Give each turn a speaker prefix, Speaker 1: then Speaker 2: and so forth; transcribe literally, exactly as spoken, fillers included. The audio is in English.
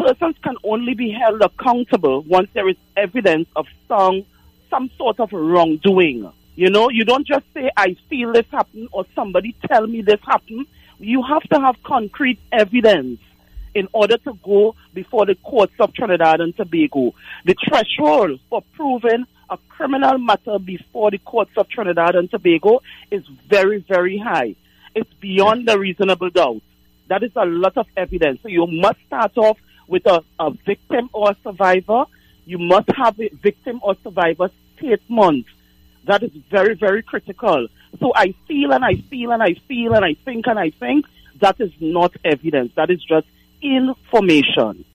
Speaker 1: persons can only be held accountable once there is evidence of some, some sort of wrongdoing. You know, you don't just say, I feel this happened, or somebody tell me this happened. You have to have concrete evidence in order to go before the courts of Trinidad and Tobago. The threshold for proving a criminal matter before the courts of Trinidad and Tobago is very, very high. It's beyond a reasonable doubt. That is a lot of evidence. So you must start off with a, a victim or a survivor. You must have a victim or survivor statement. That is very, very critical. So I feel and I feel and I feel and I think and I think that is not evidence. That is just information.